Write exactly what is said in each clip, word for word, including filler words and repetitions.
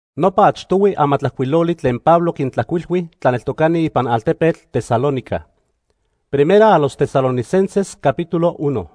Nopa achtowi amatlajkuiloli tlen Pablo quintlacuilhui tlaneltocani ipan altepetl Tesalónica. Primera a los Tesalonicenses capítulo uno.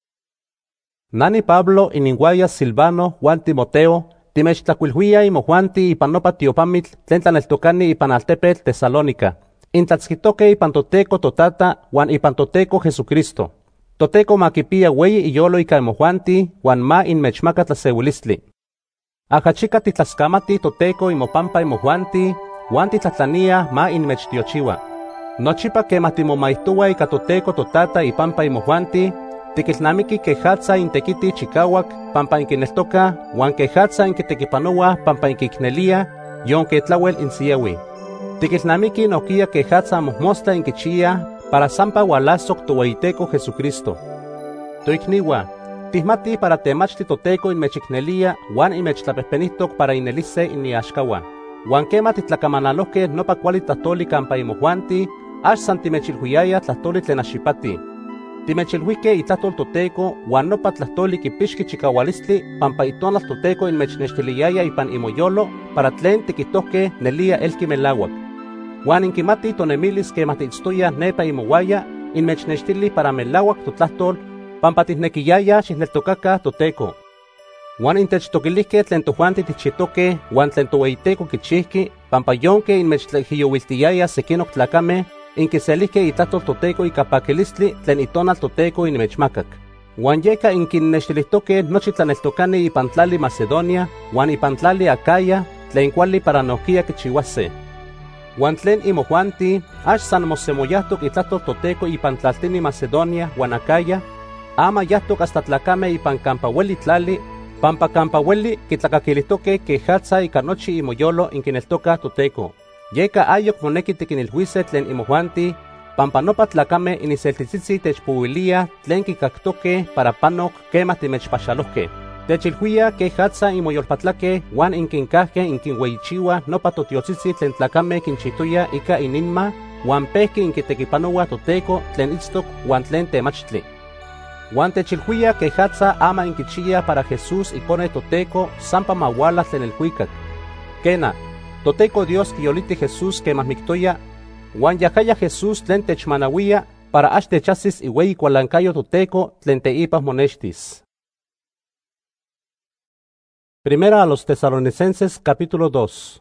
Nani Pablo ininguaya Silvano Juan Timoteo timechtlacuilhuia imojuanti ipan nopa tiopamitl tlen tlaneltocani ipan altepetl Tesalónica. Intlatzquitoque ipan Toteco totata Juan ipan Toteco Jesucristo. Toteco makipia weyi iyolo ika imojuanti Juan ma inmechmaka tlasewilistli. Ajachica titlaskamati Toteco imopampa imojuanti Juan titlatlania ma inmechtiochiwa. Nochipa kema timomaihtowa ika Toteco totata ipampa imojuanti tikilnamiki quejatza intekiti chikawak pampa inkineltoka Juan quejatza inkitekipanowa pampa inkiknelia yonke tlawel insiyawi. Tikilnamiki nokia quejatza mojmostla inkichia para sampa walasok toweiteco Jesucristo. Toikniwa, tihmati para temachti Toteco inmechiknelia Juan inmechtlapehpenihtok para inelise iniaxkawa. Juan kema titlakamanaloke nopa kuali tlahtoli kampa imojuanti ax san timechilhuiaya tlahtoli tlen axipati. Timechilhuike itlahtol Toteco Juan nopa tlahtoli kipixki chikawalistli pampa itonal Toteco inmechnextiliaya ipan imoyolo para tlen tikitohke nelia elki melawak. Juan inkimati tonemilis kema tiitztoya nepa imowaya inmechnextili para melawak totlahtol pampa tihnequiyaya xineltokaka Toteco. Juan intechtoquilihke tlen tojuanti tichitoque Juan tlen toweiteco kichihki pampa yonke inmechtlejiyowiltiyaya sekinok tlakame inkiselihke itlahtol Toteco ika pakilistli tlen itonal Toteco inmechmakak. Juan yeka inkinnextilihtoque nochi tlaneltokani ipan tlali Macedonia Juan ipan tlali Acaya tlen kuali para nohkia kichiuase. Juan tlen imojuanti ax san mosemoyahtok itlahtol Toteco ipan tlaltini Macedonia Juan Acaya, ama yahtok hasta tlakame ipan kampa ueli tlali pampa kampa ueli kitlakakilihtoque quejatza ika nochi imoyolo inkineltoka Toteco. Yeka ayok moneki tikinilhuise tlen imojuanti pampa nopa tlakame iniseltitzitzi techpuwilia tlen kikaktoque para panok kema timechpaxalohke. Techilhuia quejatza imoyolpatlake Juan inkinkahke inkinweichiwa nopa totiotzitzi tlen tlakame kinchitoya ika ininma Juan pehki inkitekipanowa Toteco tlen itztok Juan tlen temachtli. Juan techilhuia quejatza ama inkichia para Jesús ikone Toteco sampa mawala tlen elhuikak. Kena, Toteco Dios kiyoliti Jesús kema miktoya Juan yahaya Jesús tlen techmanawia para ax techasis iweyi kualankayo Toteco tlen teipas monextis. Primera a los Tesalonicenses capítulo dos.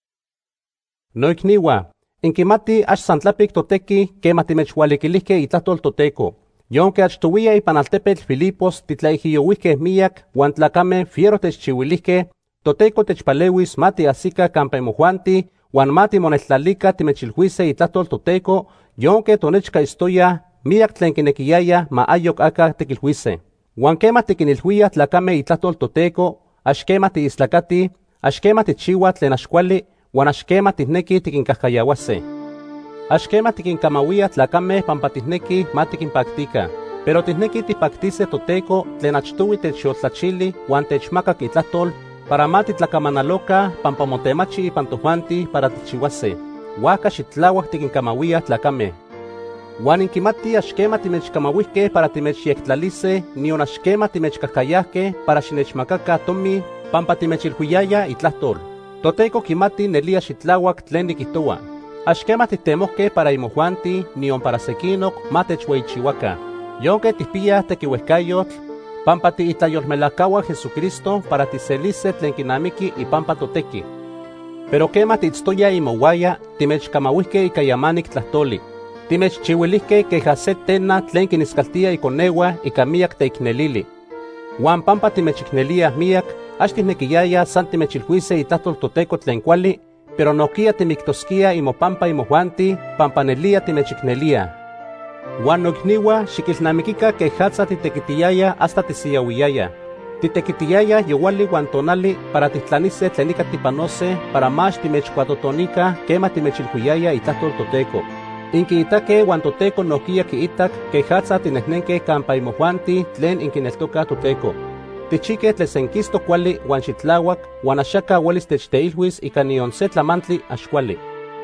Noikniwa, inkimati ax santlapik toteki kema timechhualikilihke itlahtol Toteco. Yonke achtowia ipan altepetl Filipos titlaijiyowihke miyak Juan tlakame fiero techchiwilihke Toteco techpalewis mati asika kampa imojuanti Juan mati moneltlalika timechilhuise itlahtol Toteco yonke tonechka istoya miyak tlen kinekiyaya ma ayok aka tikilhuise. Juan kema tikinilhuia tlakame itlahtol Toteco ax kema tiislakati, ax kema tichiwa tlen ax kuali Juan ax kema tihneki tikinkajkayawase. Ax kema tikinkamawia tlakame pampa tihneki ma tikinpaktika, pero tihneki tipaktise Toteco tlen achtowi techyoltlachili Juan techmakak itlahtol para ma titlakamanaloka pampa motemachi ipan tojuanti para tichiwase. Huaka xitlawak tikinkamawia tlakame. Juan inkimati ax kema timechkamawihke para timechyektlalise nion ax kema timechkajkayahke para xinechmakaka tomi pampa timechilhuiyaya itlahtol. Toteco kimati nelia xitlawak tlen nikihtowa. Ax kema titemohke para imojuanti nion para sekinok ma techweichiwaka. Yonke tihpiyah tekiuehkayotl pampa tiitlayolmelakawa Jesucristo para tiselise tlen kinamiki ipampa toteki. Pero kema tiitztoya imowaya timechkamawihke ika yamanik tlahtoli. Timechchiwilihke keja se tena tlen kiniskaltia ikonewa ika miyak teiknelili. Juan pampa timechiknelia miyak ax tihnekiyaya san timechilhuise itlahtol Toteco tlen kuali, pero nokia timiktoskia imopampa imojuanti pampa nelia timechiknelia. Juan noikniwa xikilnamikika quejatza titekitiyaya hasta tisiyawiyaya. Titekitiyaya yowali Juan tonali para titlanise tlen ika tipanose para max timechkuatotonika kema timechilhuiyaya itlahtol Toteco. Inkiitake Juan Toteco nokia kiitak quejatza tinehnenke kampa imojuanti tlen inkineltoka Toteco. Tichike tlesenkisto kuali Juan xitlawak Juan axaka uelis techteilhuis ika nion se tlamantli ax kuali.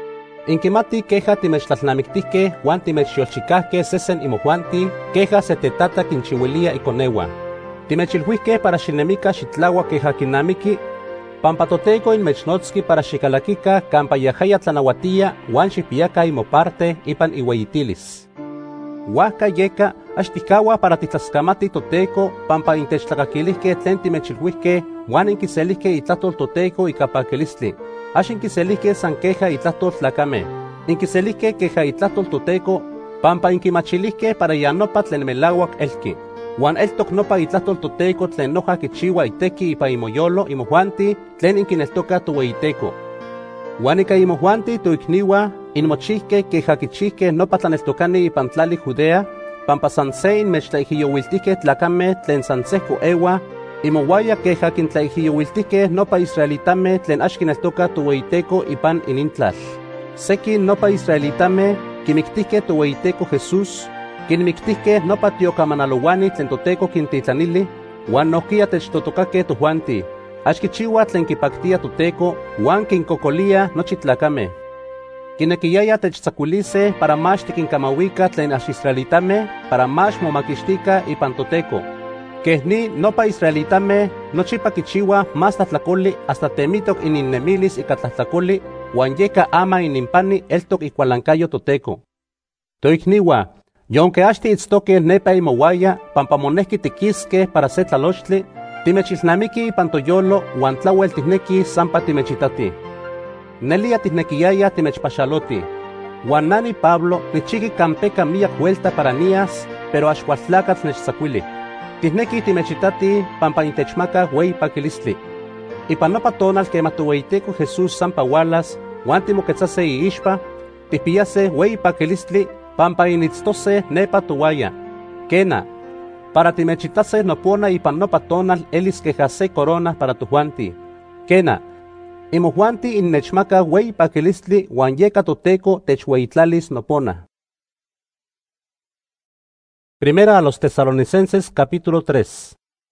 Inkimati queja timechtlalnamiktihke Juan timechyolchikahke sesen imojuanti queja se tetata kinchiwilia ikonewa. Timechilhuihke para xinemika xitlawak queja kinamiki Pampa Toteco inmechnotski para xicalaquica campa yahaya tlanahuatia uan xipiaca imoparte ipan iueyitilis. Huaca yeka axtikawa para titlaskamati Toteco pampa intechtlakaquilihque tlen timechilhuihque uan inquiselihque itlahtol Toteco ika pakilistli. Ax inquiselihque san queja itlahtol tlacame. Inquiselihque queja itlahtol Toteco pampa inquimachilihque para yanopa tlen melauac elqui. Juan eltoc nopa itlahtol Toteco tlen noja kichiwa iteki ipa imoyolo imojuanti tlen inkineltoka toweyiteco. Juan ika imojuanti toikniwa inmochihque queja kichihque nopa tlaneltokani ipan tlali Judea, pampa san se inmechtlaijiyowiltihque tlacame tlen san sehco ewa, imowaya queja kintlaijiyowiltihque nopa israelitame tlen ax kineltoka toweyiteco ipan inintlal. Seki nopa israelitame kimictihque toweyiteco Jesús, kinmictihque nopa tiocamanalowani tlen Toteco quintitlanili, uan nohquia techtotokake tojuanti. Ax kichiua tlen kipaktia Toteco, uan kinkokolia nochi tlacame. Kinequiyaya techtzacuilise para max tiquincamahuica tlen ax israelitame, para max momaquixtica ipan Toteco. Queh ni nopa israelitame nochipa kichiua mas tlatlacoli hasta temitoc ininnemilis ika tlatlacoli, uan yeka ama ininpani eltoc ikualancayo Toteco. Toicniwa, yonque axti itztoque nepa imowaya, pampa monehki tiquisque para se tlalochtli, timechilnamiki ipan toyolo uan tlauel tihneki sampa timechitati. Nelia tihnequiyaya timechpaxaloti. Uan nani Pablo nichiki campeca miak vuelta para nias, pero axualtlacatl nechzacuili. Tihneki timechitati pampa intechmaca uey pakilistli. Ipan nopa tonal quema toweyiteco Jesús sampa ualas, uan timoquetzase iixpa, tipiyase uey pakilistli pampa initztose nepa towaya. Kena, para timechitase nopona ipan nopa tonal elis queja se corona para tojuanti. Kena, imojuanti innechmaca uey pakilistli uan yeka Toteco techueyitlalis nopona. Primera a los Tesalonicenses capítulo tres.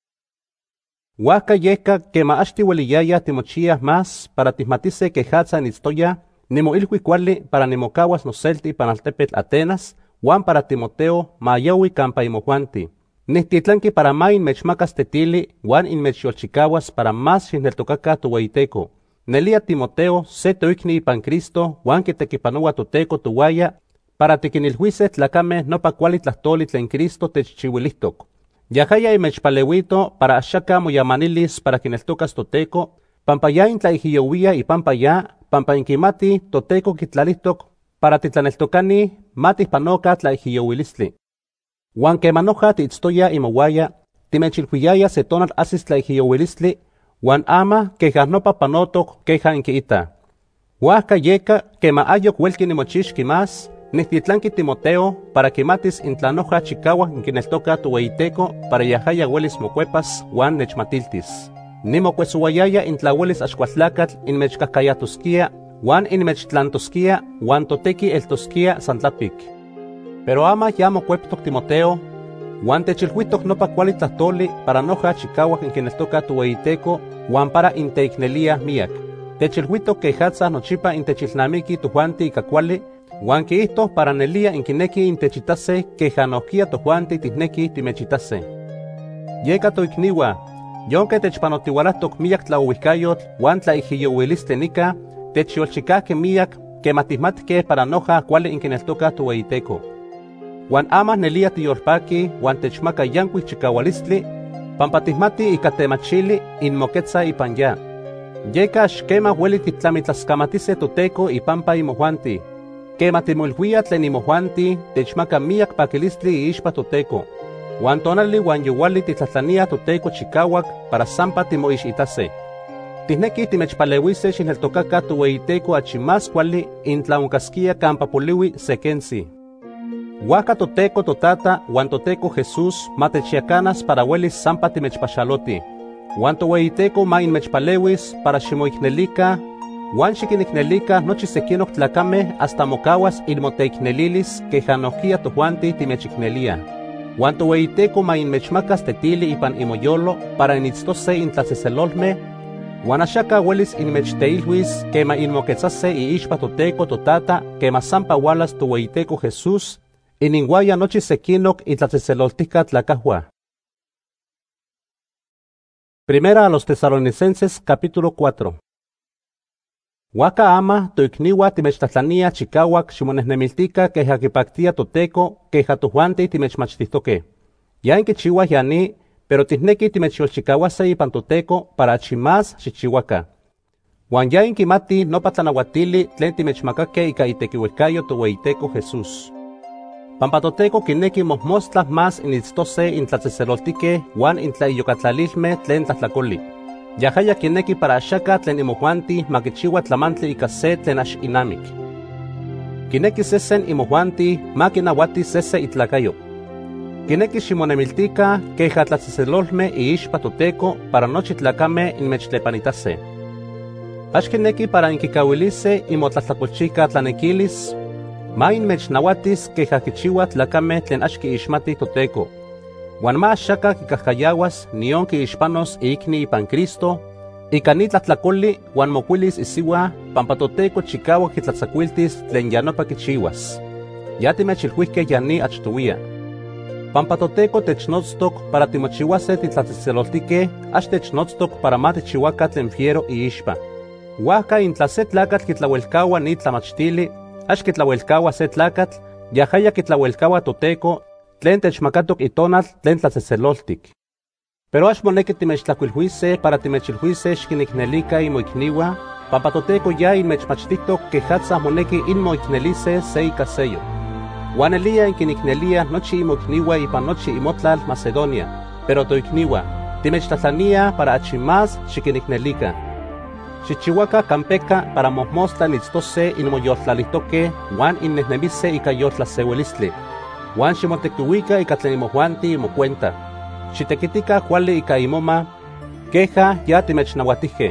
Huaca yeka quema axti ueliyaya timochia más para tihmatise quejatza nitztoya, nimoilhui kuali para nimocahuas noselti ipan altepetl Atenas, uan para Timoteo mayaui campa imojuanti. Nihtitlanki para ma inmechmacas tetili, uan inmechyolchicahuas para más xineltocaca toweyiteco. Nelia Timoteo se toicni ipan Cristo, uan kitequipanoua Toteco towaya, para tiquinilhuise tlacame nopa kuali tlahtoli tlen Cristo techchiuilihtoc. Yahaya imechpaleuito para axaca moyamanilis para kineltocas Toteco, pampa ya intlaijiyowia y pampa ya, pampa inkimati Toteco kitlalihtoc para titlaneltocani matihpanoca tlaijiyowilistli. Uan quemanoja tiitztoya imowaya, timechilhuiyaya se tonal asis tlaijiyowilistli, uan ama queja nopa panotoc queja inquiita. Huaca yeka quema ayoc huelqui nimochixqui más, nihtitlanki Timoteo para quimatis intlanoja chicaua inquineltoca toweyiteco para yahaya huelis mocuepas uan nechmatiltis. Nimocuesuayaya intlauelis axcualtlacatl inmechcahcayatosquia, uan inmechtlantosquia, uan toteki eltosquia santlapic. Pero ama ya mocueptoc Timoteo, uan techilhuitoc nopa kuali tlahtoli para noja chicaua inquineltoca toweyiteco, uan para inteicnelia miak. Techilhuitoc quejatza nochipa intechilnamiki tojuanti ika kuali, uan quiihto para nelia inquineki intechitase queja nohquia tojuanti tihneki timechitase. Yeka toicniwa, yonque techpanotiualahtoc miak tlaouihcayotl uan tlaijiyowiliste nika, techyolchicahque miak quema tihmatque para noja kuali inquineltoca toweyiteco. Uan ama nelia tiyolpaki uan techmaca yancuic chicaualistli, pampa tihmati ika temachili inmoquetza ipan ya. Yeka axquema hueli titlamitlascamatise Toteco ipampa imojuanti. Quema timolhuia tlen imojuanti techmaca miak pakilistli iixpa Toteco. Uan tonali uan yowali titlatlania Toteco chicauac para sampa timoixitase. Tihneki timechpaleuise xineltocaca toweyiteco achi más kuali intlaoncasquia campa poliui sequensi. Huaca Toteco totata uan Toteco Jesús matechiacanas para huelis sampa timechpaxaloti. Uan toweyiteco ma inmechpaleuis para ximoicnelica, uan xiquinicnelica nochi sequinoc tlacame hasta mocahuas inmoteicnelilis queja nohquia tojuanti timechicnelia. Uan toweyiteco ma inmechmacas tetili ipan imoyolo para initztose intlaseselolme, uan axaca huelis inmechteilhuis quema inmoquetzase iixpa Toteco totata quema sampa ualas toweyiteco Jesús, ininguaya nochi sequinoc intlaseseloltica tlacahua. Primera a los tesalonicenses capítulo cuatro. Waka ama toikniwa timechtlahtlania chikawak ximonehnemiltika keja kipaktia toteko keja tojuanti timechmachtihtoke. Ya inkichiwa yani, pero tihneki timechyolchikawase ipan toteko para achimas xichiwaka. Wan ya inkimati nopa tlanauatili tlen timechmakake ika itekiuelkayo toweyiteko Jesús. Pampa toteko kineki mojmostla mas initztose intlatzeseloltike wan intlaiyokatlalilme tlen tlahtlakoli. Yahaya kineki para axaka tlen imojuanti makichiwa tlamantli ika se tlen ax inamik. Kineki sesen imojuanti makinawati sese itlakayo. Kineki ximonemiltika keja tlatzeselolme iixpa toteko para nochi tlakame inmechtlepanitase. Ax kineki para inkikawilise imotlahtlakolchika tlanekilis, ma inmechnawatis keja kichiwa tlakame tlen ax kiixmati toteko. Wan ma axaka kikajkayawas nion kiixpanos ikni ipan Cristo, ika ni tlahtlakoli wan mokuilis isiwa pampa toteko chikawak kitlatzakuiltis tlen yanopa kichiwas. Ya timechilhuihke yani achtowia. Pampa toteko technotztok para timochiwase titlatzeseloltike, ax technotztok para ma tichiwaka tlen fiero iixpa. Huajka intla se tlakatl kitlauelkawa ni tlamachtili, ax kitlauelkawa se tlakatl, yahaya kitlauelkawa toteko, tlen techmakatok itonal tlen tlatzeseloltik. Pero ax moneki timechtlakuilhuise para timechilhuise xkiniknelika imoikniwa, pampa toteko ya inmechmachtiktok kejatza moneki inmoiknelise se ika seyo. Wan elia inkiniknelia nochi imoikniwa ipan nochi imotlal Macedonia, pero toikniwa, timechtlatlania para achimas xikiniknelika. Xichiwaka kampeka para mojmostla nitztose inmoyoltlalihtoke wan innehnemise ika yoltlaseuelistli. Wan ximotekiuika ika tlen imojuanti imokuenta. Xitekitika kuali ika imoma, keja ya timechnawatije.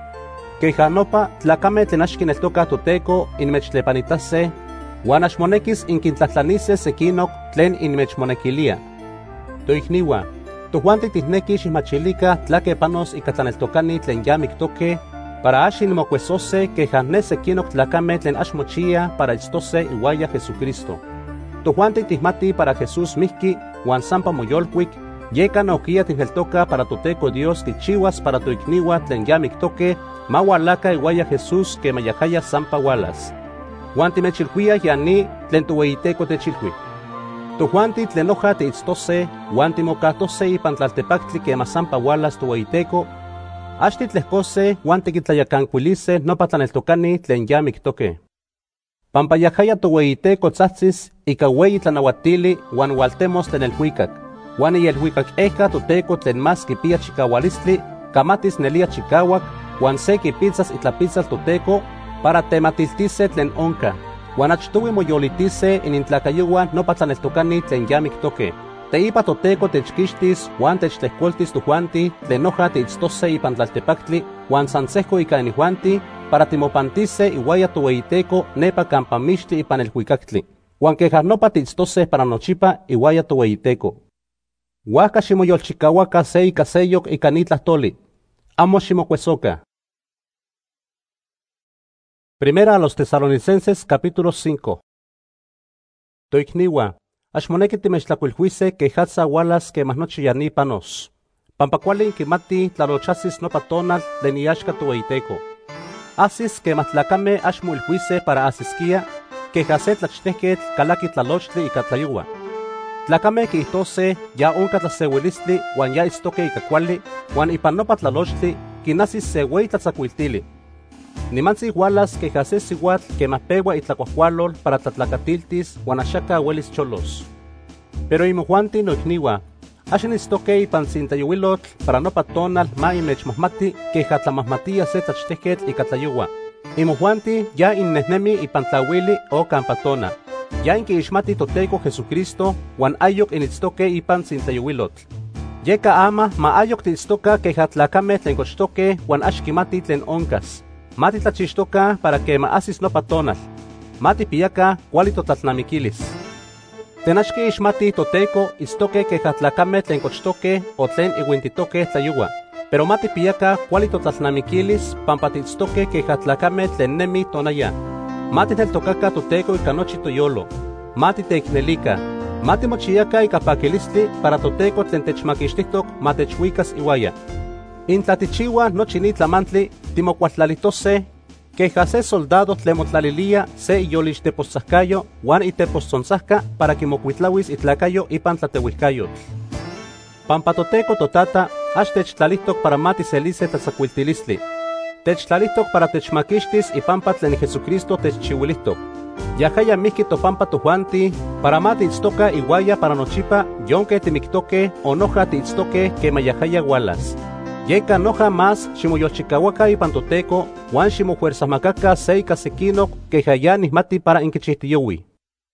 Keja nopa tlakame tlen ax kineltoka toteko inmechtlepanitase, wan ax monekis inkintlahtlanise sekinok tlen inmechmonekilia. Toikniwa, tojuanti tihneki ximachilika tlake panos ika tlaneltokani tlen ya miktoke, para ax inmokuesose keja ne sekinok tlakame tlen ax mochia para itztose iuaya Jesucristo. Tojuanti tihmati para Jesús mihki wan sampa moyolkuik, yeka nokia tihneltoka para toteko Dios kichiwas para toikniwa tlen ya miktoke, ma walaka iuaya Jesús kema yahaya sampa walas. Wan timechilhuia yani tlen toweyiteko techilhui. Tojuanti tlen oja tiitztose, wan timokahtose ipan tlaltepaktli kema sampa walas toweyiteko, ax titlehkose wan tikitlayakankuilise nopa tlaneltokani tlen ya miktoke. Pampa yahaya toweyiteko tzahtsis ika weyi tlanauatili wan waltemos tlen elhuikak, wan ielhuikak ejka toteko tlen mas kipia chikawalistli, kamatis nelia chikawak, wan se kipitzas itlapitzal toteko para tematiltise tlen onka, wan achtowi moyolitise inintlakayowa nopa tlaneltokani tlen ya miktoke. Teipa toteko techkixtis wan techtlehkoltis tojuanti tlen oja tiitztose ipan tlaltepaktli wan sansejko ika inijuanti para timopantise iuaya toweyiteko nepa kampa mixtli ipan elhuikaktli, wan keja nopa tiitztose para nochipa iuaya toweyiteko. Huajka ximoyolchikawaka se ika seyok ika ni tlahtoli, amo ximokuesoka. Primera a los tesalonicenses capítulo cinco. Toikniwa, ax moneki timechtlakuilhuise kejatza walas kemah nochi yani panos. Pampa kuali inkimati tlalochasis nopa tonal tlen iaxka toweyiteko. Asis kemah tlakame ax moilhuise para asiskia, keja se tlachtehketl kalaki tlalochtli ika tlayowa. Tlakame kiihtose ya onka tlaseuilistli wan ya itztoke ika kuali, wan ipan nopa tlalochtli kinasis se weyi tlatzakuiltili. Nimantzi walas keja se siuatl kemah pewa itlakuajkualol para tlatlakatiltis wan axaka uelis cholos. Pero imojuanti noikniwa, ax initztoke ipan tsintayowilotl para nopa tonal ma inmechmahmati keja tlamahmatia se tlachtehketl ika tlayowa. Imojuanti ya innehnemi ipan tlawili o kampa tona. Ya inkiixmati toteko Jesucristo wan ayok initztoke ipan tsintayowilotl. Yeka ama ma ayok tiitztoka keja tlakame tlen kochtoke wan ax kimati tlen onkas. Ma titlachixtoka para kema asis nopa tonal. Ma tipiyaka kuali totlalnamikilis. Tlen ax kiixmati toteko itztoke keja tlakame tlen kochtoke o tlen iuintitoke tlayowa. Pero ma tipiyaka kuali totlalnamikilis pampa tiitztoke keja tlakame tlen nemi tonaya. Ma titneltokaka toteko ika nochi toyolo. Ma titeiknelika. Ma timochiyaka ika pakilistli para toteko tlen techmakixtihtok ma techuikas iuaya. Intlatichiwa nochi ni tlamantli timokualtlalitose, queja se soldado tlemotlalilia se iyolixtepostzahkayo wan itepostzontzahka para kimokuitlawis itlacayo ipan tlateuihkayo. Pampa toteco totata ax techtlalihtok para matiselice tlatzakuiltilistli. Techtlalihtok para techmakixtis ipampa tlen Jesucristo techchiuilihtok. Yahaya mihki topampa tojuanti para matiitztoka iwaya para nochipa yonke timiktoke o noja tiitztoke kema yahaya walas. Yeka noja más ximoyolchikawaka ipan toteco wan ximofuerzahmakaka se ika sekinok queja nihmati para inkichihtiyowi.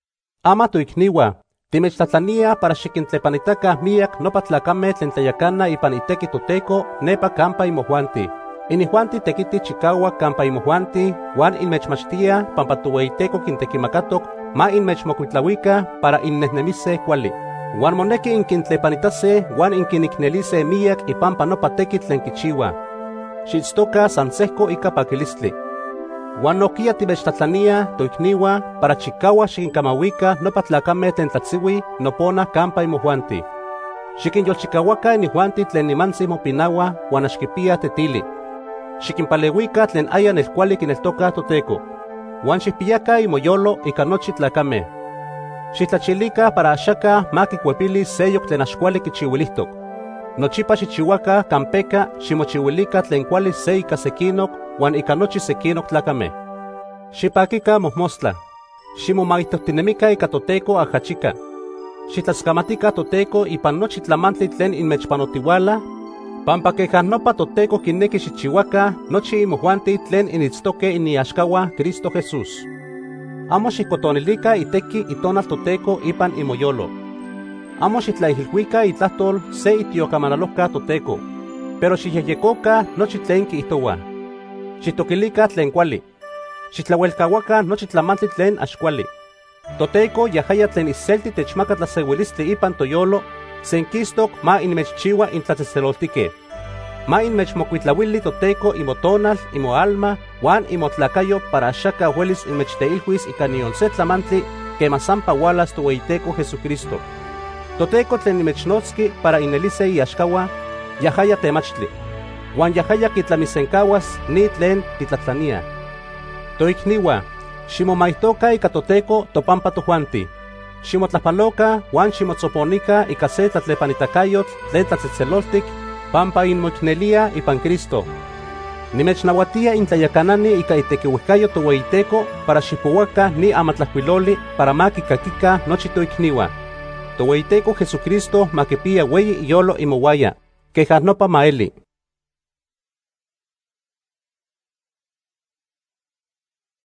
Ama toikniwa, timechtlatlania para xikintlepanitaka miak nopa tlakameh tlen tlayakana ipan iteki toteco nepa kampa imojuanti. Inijuanti tekiti chikawak kampa imojuanti wan inmechmachtia pampa toweiteco kintekimakatok ma inmechmokuitlawika para innehnemise kuali. Wan moneki inkintlepanitase wan inkiniknelise miak ipampa nopa teki tlen kichiwa. Xitztoka san sehko ika pakilistli. Wan nokia timechtlatlania toikniwa para chikawa xikinkamawika nopa tlakameh tlen tlatsiwi nopona kampa imojuanti. Xikinyolchikawaka inijuanti tlen nimantzi mopinawa wan axkipia tetili. Xikinpalewika tlen aya nelkuali kineltoka toteco. Wan xihpiyaka imoyolo ika nochi tlakameh. Xitlachilika para axaka ma kikuepili seyok tlen axkuali kichiuilihtok. Nochipa xichiwaka kampeka ximochiuilika tlen kuali se ika sekinok wan ika nochi sekinok tlakameh. Xipakika mojmostla. Ximomaijtohtinemika ika toteco ajachika. Xitlaskamatika toteco ipan nochi tlamantli tlen inmechpanotiwala, pampa queja nopa toteco kineki xichiwaka nochi imojuanti tlen initztoke iniaxkawa Cristo Jesús. Amo xikotonilika iteki itonal toteco ipan imoyolo. Amo xitlaihilhuika itlahtol se itiokamanaloka toteco, pero xiyehyekoka nochi tlen kiihtowa. Xitokilika tlen kuali. Xitlauelkawaka nochi tlamantli tlen axkuali. Toteco yahaya tlen iselti techmaka tlaseuilistli ipan toyolo, senkistok ma inmechchiwa intlatzetzeloltike. Ma inmechmokuitlawili toteco imotonal, imoalma, wan imotlakayo para axaka huelis inmechteilhuis ika nion se tlamantli kema sampa walas toweiteco Jesucristo. Toteco tlen imechnotski para inelise iaxkawa, yahaya temachtli. Wan yahaya kitlamisenkawas ni tlen titlatlania. Toikniwa, ximomaihtoka ika toteco topampa tojuanti. Ximotlapaloka wan ximotzoponika ika se tlatlepanitacayotl tlen tlatzetzeloltik pampa inmoiknelia ipan Cristo. Nimechnawatia intlayakanani ika itekiuihkayo toweiteco para xipowaka ni amatlajkuiloli para makikakika nochi toikniwa. Toweiteco Jesucristo makipia weyi iyolo imowaya, queja nopa maeli.